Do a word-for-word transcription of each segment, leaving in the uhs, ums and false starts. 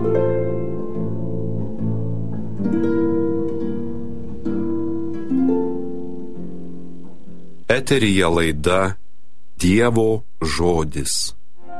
Eteryje laida Dievo žodis.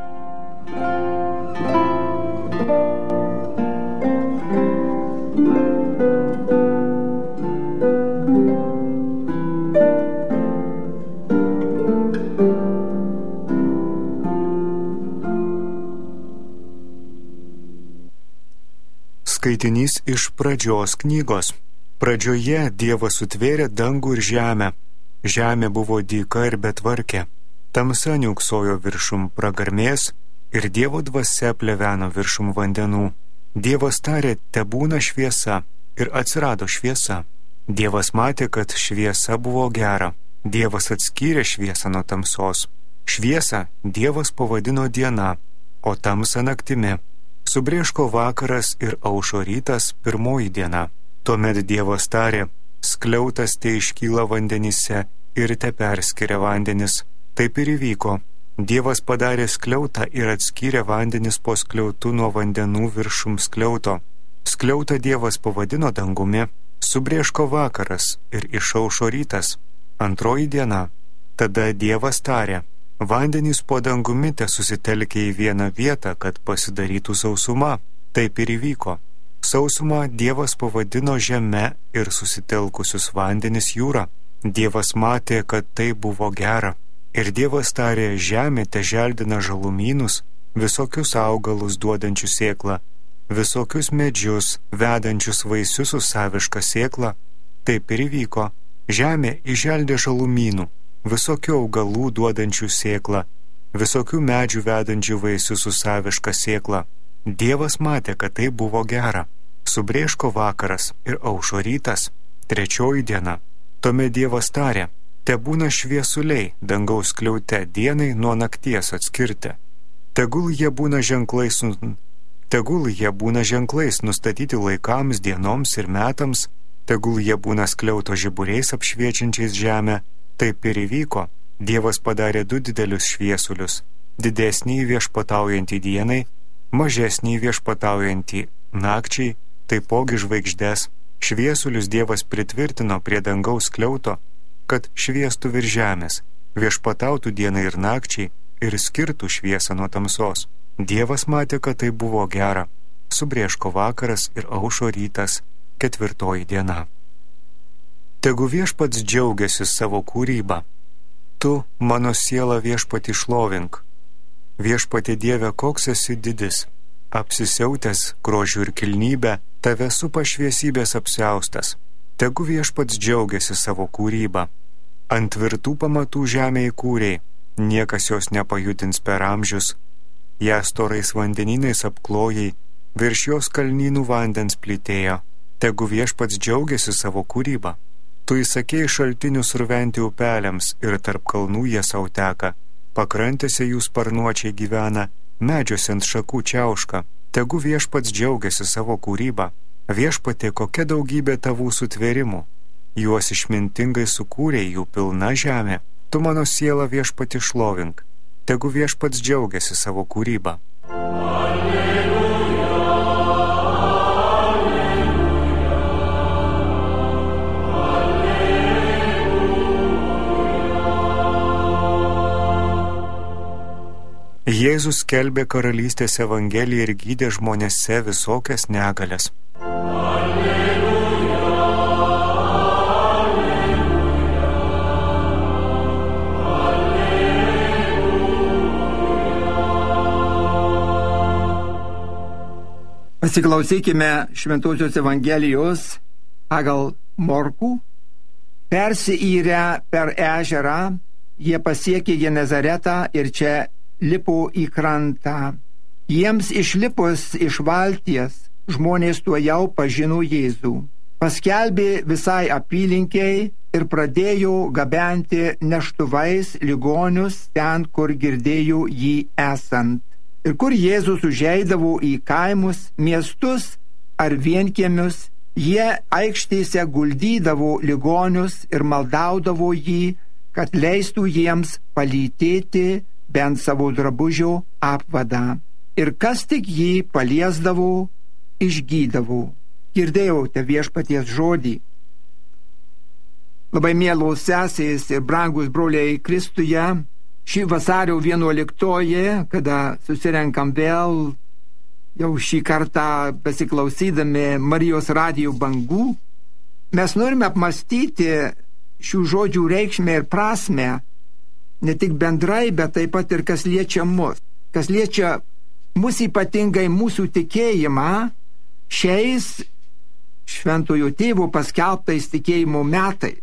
Skaitinys iš pradžios knygos. Pradžioje Dievas sutvėrė dangų ir žemę. Žemė buvo dyka ir betvarkė. Tamsa niūksojo viršum pragarmės ir Dievo dvasia pleveno viršum vandenų. Dievas tarė, tebūna šviesa, ir atsirado šviesa. Dievas matė, kad šviesa buvo gera. Dievas atskyrė šviesą nuo tamsos. Šviesą Dievas pavadino diena, o tamsą naktimi. Subrėško vakaras ir aušo rytas pirmoji diena. Tuomet Dievas tarė, skliautas te iškyla vandenyse ir te perskiria vandenis. Taip ir įvyko. Dievas padarė skliautą ir atskyrė vandenis po skliautų nuo vandenų viršum skliauto. Skliautą Dievas pavadino dangumi. Subrėško vakaras ir išaušo rytas. Antroji diena. Tada Dievas tarė, vandenys po dangumi te susitelkė į vieną vietą, kad pasidarytų sausuma. Taip ir įvyko. Sausumą Dievas pavadino žeme ir susitelkusius vandenis jūra. Dievas matė, kad tai buvo gera. Ir Dievas tarė, žemė te želdina žalumynus, visokius augalus duodančius sėklą, visokius medžius, vedančius vaisius su saviška sėkla. Taip ir įvyko. Žemė įželdė žalumynų, visokių augalų duodančių sėklą, visokių medžių vedančių vaisius su saviška sėkla. Dievas matė, kad tai buvo gera. Subrėško vakaras ir aušo rytas, trečioji diena. Tuomet Dievas tarė, tebūna šviesuliai dangaus skliaute dienai nuo nakties atskirti. Tegul jie būna ženklais, tegul jie būna ženklais nustatyti laikams, dienoms ir metams, tegul jie būna skliauto žiburiais apšviečiančiais žemę. Taip ir įvyko. Dievas padarė du didelius šviesulius, didesnį viešpataujantį dienai, mažesnį viešpataujantį nakčiai, taipogi žvaigždes. Šviesulius Dievas pritvirtino prie dangaus skliauto, kad šviestų virš žemės, viešpatautų dienai ir nakčiai ir skirtų šviesą nuo tamsos. Dievas matė, kad tai buvo gera. Subrėško vakaras ir aušo rytas, ketvirtoji diena. Tegu viešpats džiaugiasi savo kūrybą. Tu, mano siela, viešpatį šlovink. Viešpatie Dieve, koks esi didis. Apsisiautęs grožiu ir kilnybę, tave supa šviesybės apsiaustas. Tegu viešpats džiaugiasi savo kūrybą. Ant tvirtų pamatų žemė įkūrei, niekas jos nepajudins per amžius. Ją storais vandenynais apklojai, virš jos kalnynų vandens plytėjo. Tegu viešpats džiaugiasi savo kūrybą. Tu įsakėjai šaltinius ruventi upeliams ir tarp kalnų jie sau teka. Pakrantėse jų sparnuočiai gyvena, medžiuose ant šakų čiauška. Tegu viešpats džiaugiasi savo kūrybą. Viešpatie, kokia daugybė tavų sutvėrimų. Juos išmintingai sukūrė, jų pilna žemė. Tu mano siela viešpatį šlovink. Tegu viešpats džiaugiasi savo kūrybą. Jėzus skelbė karalystės evangeliją ir gydė žmonėse visokias negalias. Alleluja, alleluja. Pasiklausykime Šventosios Evangelijos pagal Morkų. Persiyrę per ežerą, jie pasiekė Genezaretą ir čia lipo į krantą. Jiems išlipus iš valties, žmonės tuojau pažino Jėzų. Paskelbė visai apylinkiai ir pradėjo gabenti neštuvais ligonius ten, kur girdėjo jį esant. Ir kur Jėzus užeidavo į kaimus, miestus ar vienkiemius, jie aikštėse guldydavo ligonius ir maldaudavo jį, kad leistų jiems palytėti bent savo drabužio apvadą. Ir kas tik jį paliesdavo, išgydavo. Girdėjote viešpaties žodį. Labai mielos sesės ir brangus broliai Kristuje, šį vasario vienuoliktoji, kada susirenkam vėl, jau šį kartą besiklausydami Marijos radijo bangų, mes norime apmastyti šių žodžių reikšmę ir prasmę, ne tik bendrai, bet taip pat ir kas liečia mus. Kas liečia mus ypatingai mūsų tikėjimą šiais šventojo tėvo paskelbtais tikėjimo metais.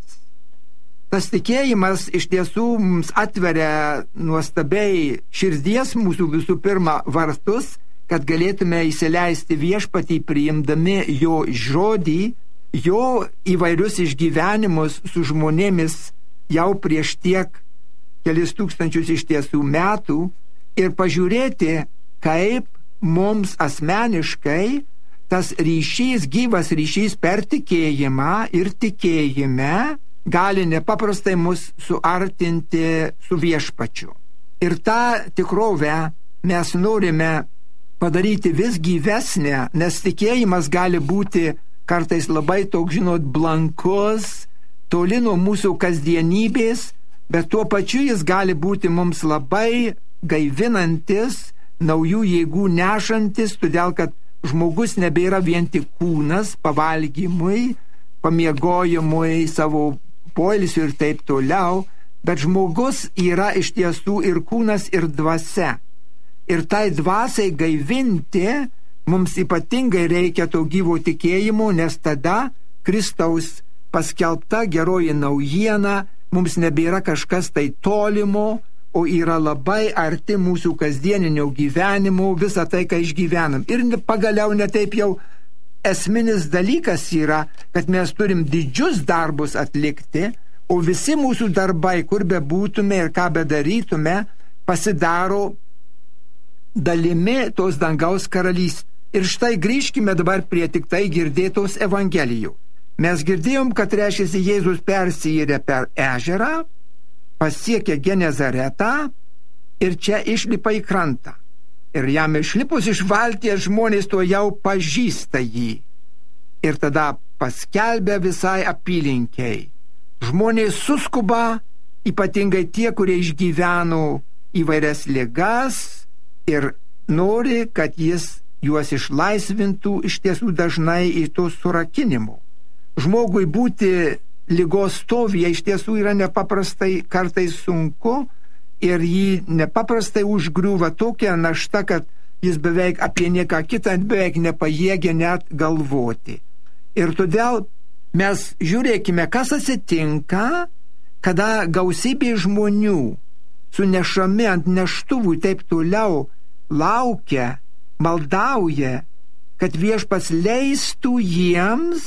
Tas tikėjimas iš tiesų mums atveria nuostabiai širdies mūsų visų pirma vartus, kad galėtume įsileisti viešpatį priimdami jo žodį, jo įvairius išgyvenimus su žmonėmis jau prieš tiek kelis tūkstančius iš tiesų metų ir pažiūrėti, kaip mums asmeniškai tas ryšys, gyvas ryšys per tikėjimą ir tikėjime gali nepaprastai mus suartinti su viešpačiu. Ir tą tikrovę mes norime padaryti vis gyvesnę, nes tikėjimas gali būti kartais labai toks, žinot, blankus, toli nuo mūsų kasdienybės, bet tuo pačiu jis gali būti mums labai gaivinantis, naujų jėgų nešantis, todėl kad žmogus nebėra vien tik kūnas pavalgymui, pamiegojimui, savo poilsiu ir taip toliau, bet žmogus yra iš tiesų ir kūnas, ir dvasia. Ir tai dvasiai gaivinti mums ypatingai reikia to gyvo tikėjimo, nes tada Kristaus paskelbta geroji naujiena mums nebėra kažkas tai tolimo, o yra labai arti mūsų kasdieninio gyvenimo, visą tai, ką išgyvenam. Ir pagaliau netaip jau esminis dalykas yra, kad mes turim didžius darbus atlikti, o visi mūsų darbai, kur be būtume ir ką bedarytume, pasidaro dalimi tos dangaus karalystės. Ir štai grįžkime dabar prie tik tai girdėtos evangelijų. Mes girdėjom, kad reiškiasi Jėzus persijyrė per ežerą, pasiekė Genezaretą ir čia išlipa į krantą. Ir jam išlipus iš valties žmonės to jau pažįsta jį. Ir tada paskelbė visai apylinkiai. Žmonės suskuba, ypatingai tie, kurie išgyveno įvairias ligas ir nori, kad jis juos išlaisvintų iš tiesų dažnai į to surakinimo. Žmogui būti ligos stovyje iš tiesų yra nepaprastai kartais sunku ir jį nepaprastai užgriūva tokia našta, kad jis beveik apie nieką kitą beveik nepajėgia net galvoti. Ir todėl mes žiūrėkime, kas atsitinka, kada gausybė žmonių sunešami ant neštuvų taip toliau laukia, maldauja, kad viešpats leistų jiems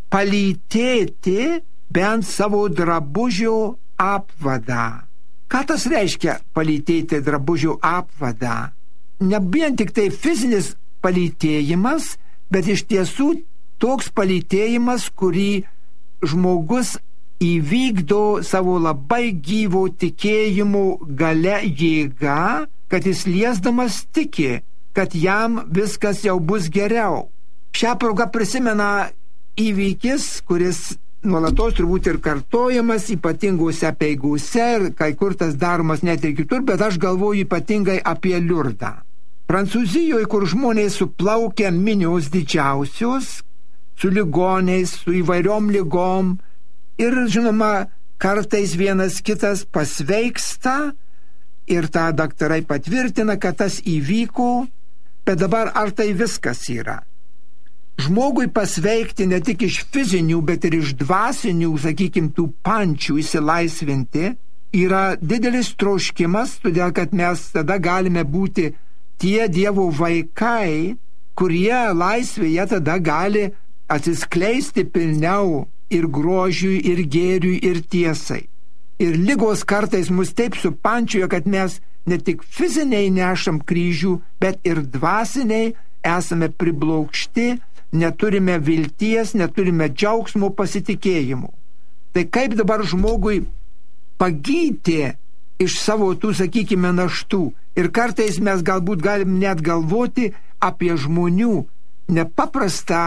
palytėti bent savo drabužio apvadą. Ką tas reiškia palytėti drabužio apvadą? Ne vien tik tai fizinis palytėjimas, bet iš tiesų toks palytėjimas, kurį žmogus įvykdo savo labai gyvo tikėjimo gale jėga, kad jis liesdamas tiki, kad jam viskas jau bus geriau. Šią progą prisimena įvykis, kuris nuolatos turbūt ir kartojamas ypatingose apeigose ir kai kur tas daromas net ir kitur, bet aš galvoju ypatingai apie Liurdą. Prancūzijoje, kur žmonės suplaukia minios didžiausios, su ligoniais, su įvairiom ligom ir, žinoma, kartais vienas kitas pasveiksta ir tą daktarai patvirtina, kad tas įvyko, bet dabar ar tai viskas yra? Žmogui pasveikti ne tik iš fizinių, bet ir iš dvasinių, sakykim, tų pančių įsilaisvinti, yra didelis troškimas, todėl kad mes tada galime būti tie Dievo vaikai, kurie laisvėje tada gali atsiskleisti pilniau ir grožiui, ir gėriui, ir tiesai. Ir ligos kartais mus taip supančioja, kad mes ne tik fiziniai nešam kryžių, bet ir dvasiniai esame priblokšti, neturime vilties, neturime džiaugsmo, pasitikėjimo. Tai kaip dabar žmogui pagyti iš savo tų, sakykime, naštų? Ir kartais mes galbūt galim net galvoti apie žmonių nepaprastą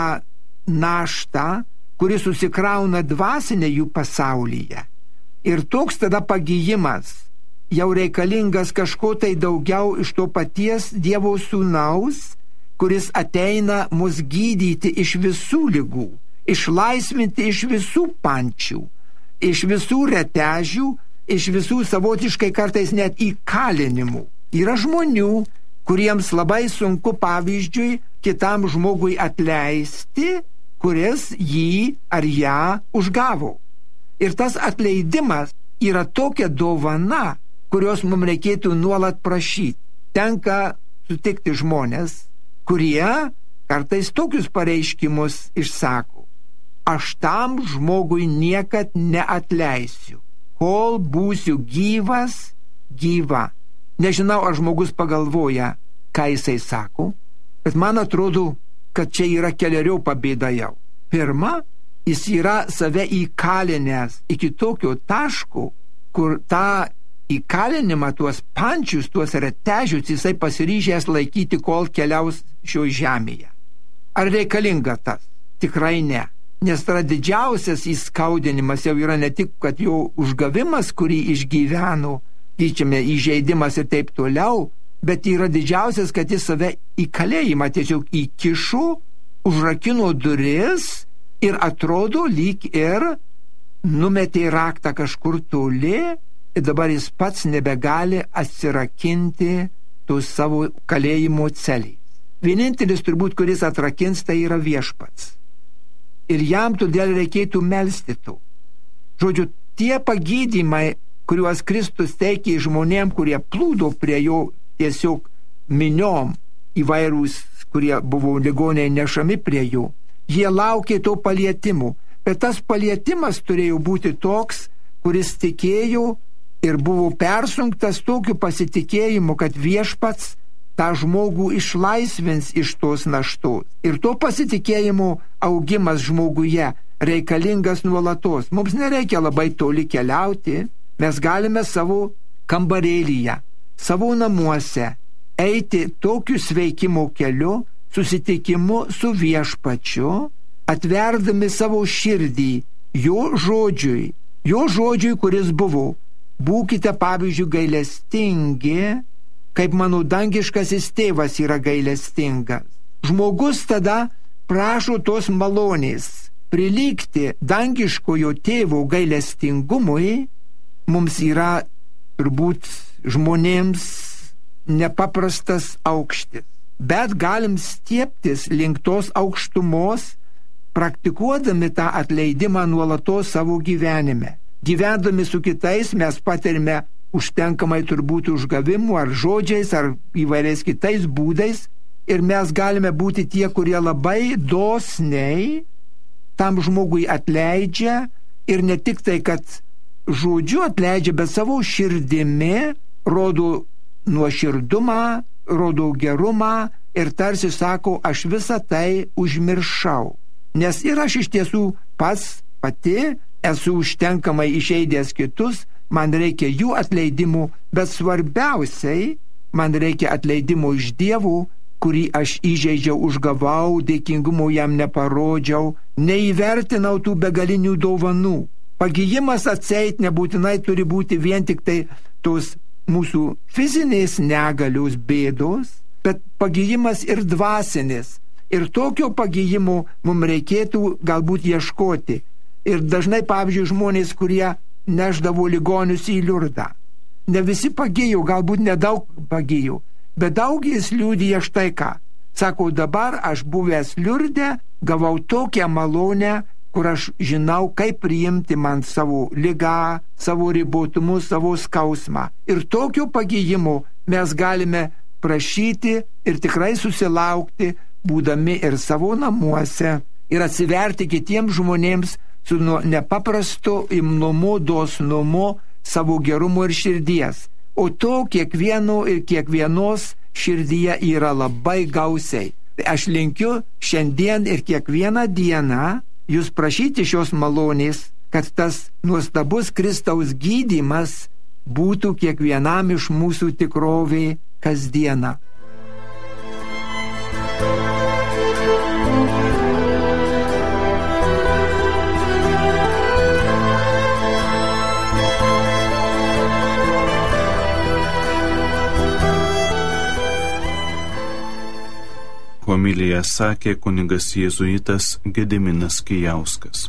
naštą, kuri susikrauna dvasinė jų pasaulyje. Ir toks tada pagijimas jau reikalingas kažko tai daugiau iš to paties Dievo sūnaus, kuris ateina mus gydyti iš visų ligų, išlaisvinti iš visų pančių, iš visų retežių, iš visų savotiškai kartais net įkalinimų. Yra žmonių, kuriems labai sunku, pavyzdžiui, kitam žmogui atleisti, kuris jį ar ją užgavo. Ir tas atleidimas yra tokia dovana, kurios mums reikėtų nuolat prašyti. Tenka sutikti žmonės, kurie kartais tokius pareiškimus išsako. Aš tam žmogui niekad neatleisiu, kol būsiu gyvas, gyva. Nežinau, ar žmogus pagalvoja, ką jisai sako, bet man atrodo, kad čia yra keleriopą bėda jau. Pirma, jis yra save įkalinęs iki tokio taško, kur tą įkalinimą, tuos pančius, tuos retežius jisai pasiryžęs laikyti, kol keliaus šio žemėje. Ar reikalinga tas? Tikrai ne. Nes tai didžiausias įskaudinimas jau yra ne tik, kad jo užgavimas, kurį išgyveno, tyčiame įžeidimas ir taip toliau, bet yra didžiausias, kad jis save į kalėjimą tiesiog įkišo, užrakino duris ir atrodo lyg ir numetė raktą kažkur toli ir dabar jis pats nebegali atsirakinti tų savo kalėjimo celės. Vienintelis turbūt, kuris atrakins, tai yra Viešpats. Ir jam todėl reikėtų melsti to. Žodžiu, tie pagydymai, kuriuos Kristus teikė žmonėm, kurie plūdo prie jo tiesiog miniom, įvairūs, kurie buvo ligoniai nešami prie jo, jie laukė to palietimų. Bet tas palietimas turėjo būti toks, kuris tikėjo ir buvo persunktas tokiu pasitikėjimu, kad Viešpats tą žmogų išlaisvins iš tos naštos. Ir to pasitikėjimo augimas žmoguje reikalingas nuolatos. Mums nereikia labai toli keliauti, mes galime savo kambarėlyje, savo namuose eiti tokiu sveikimo keliu, susitikimu su Viešpačiu, atverdami savo širdį jo žodžiui, jo žodžiui, kuris buvo: būkite, pavyzdžiui, gailestingi, kaip mano dangiškasis tėvas yra gailestingas. Žmogus tada prašo tos malonės prilygti dangiškojo tėvo gailestingumui. Mums yra turbūt žmonėms nepaprastas aukštis, bet galim stieptis link tos aukštumos, praktikuodami tą atleidimą nuolatos savo gyvenime. Gyvendami su kitais mes patirime užtenkamai turbūt užgavimų ar žodžiais ar įvairiais kitais būdais ir mes galime būti tie, kurie labai dosniai tam žmogui atleidžia ir ne tik tai, kad žodžiu atleidžia, bet savo širdimi rodo nuoširdumą, rodo gerumą ir tarsi sako, aš visą tai užmiršau. Nes ir aš iš tiesų pats pati esu užtenkamai išeidęs kitus, man reikia jų atleidimų, bet svarbiausiai man reikia atleidimo iš Dievo, kurį aš įžeidžiau, užgavau, dėkingumo jam neparodžiau, neįvertinau tų begalinių dovanų. Pagijimas atseit nebūtinai turi būti vien tik tai tos mūsų fizinės negalios bėdos, bet pagijimas ir dvasinis. Ir tokio pagijimo mums reikėtų galbūt ieškoti. Ir dažnai, pavyzdžiui, žmonės, kurie neždavo ligonius į Liurdą. Ne visi pagijo, galbūt nedaug pagijo, bet daugelis liudija štai ką. Sako, dabar aš buvęs Liurde, gavau tokią malonę, kur aš žinau, kaip priimti man savo ligą, savo ribotumus, savo skausmą. Ir tokio pagijimo mes galime prašyti ir tikrai susilaukti, būdami ir savo namuose, ir atsiverti kitiems žmonėms su nepaprastu imnumu, dosnumu, savo gerumo ir širdies. O to kiekvieno ir kiekvienos širdyje yra labai gausiai. Aš linkiu šiandien ir kiekvieną dieną jūs prašyti šios malonės, kad tas nuostabus Kristaus gydymas būtų kiekvienam iš mūsų tikrovė kasdieną. Homiliją sakė kunigas jėzuitas Gediminas Kijauskas.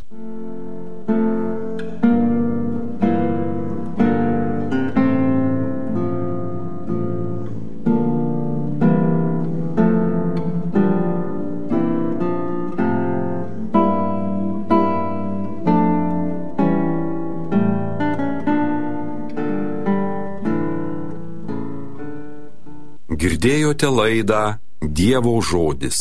Girdėjote laidą Dievo žodis.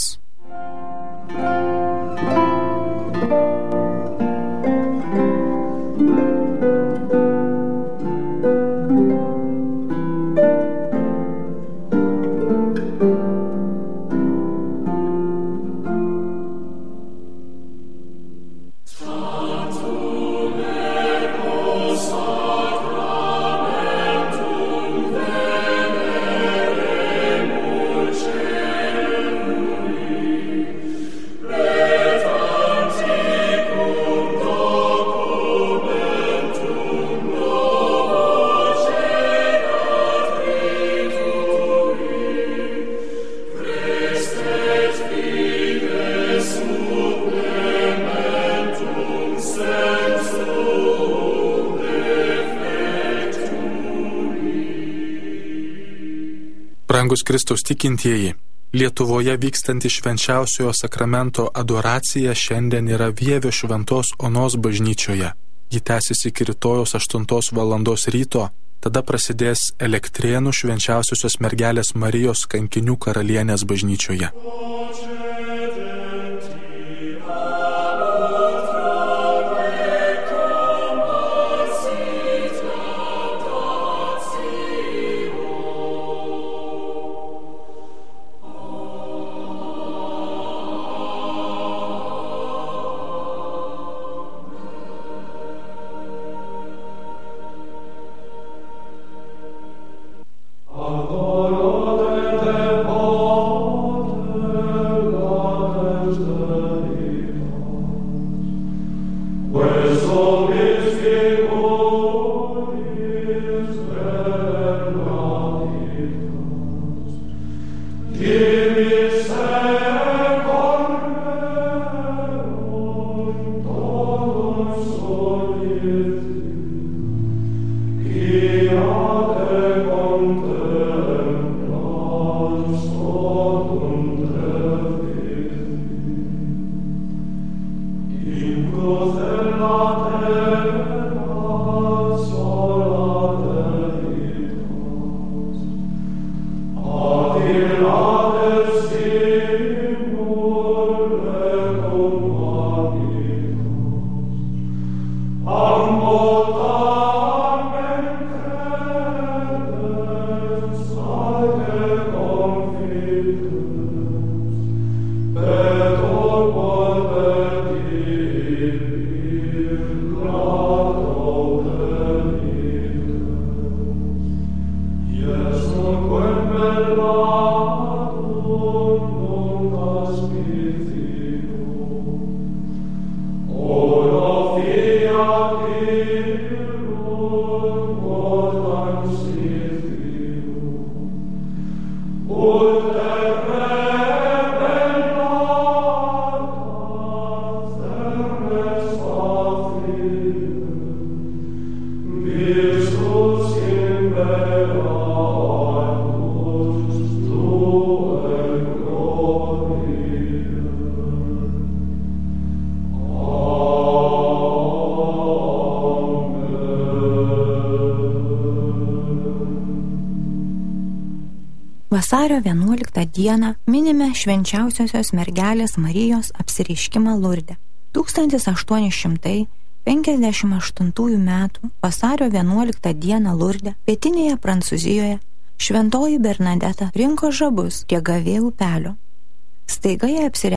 Brangus Kristaus tikintieji, Lietuvoje vykstanti švenčiausiojo sakramento adoracija šiandien yra Vievio Šventos Onos bažnyčioje. Ji tęsis iki rytojos aštuntos valandos ryto, tada prasidės Elektrėnų švenčiausiosios mergelės Marijos kankinių karalienės bažnyčioje. Vasario vienuoliktą dieną minime švenčiausiosios mergelės Marijos apsireiškimą Lurde. tūkstantis aštuoni šimtai penkiasdešimt aštuntųjų metų vasario vienuoliktą dieną Lurde, pietinėje Prancūzijoje, šventoji Bernadeta rinko žabus prie Gavė upelio. Staiga jie apsirengė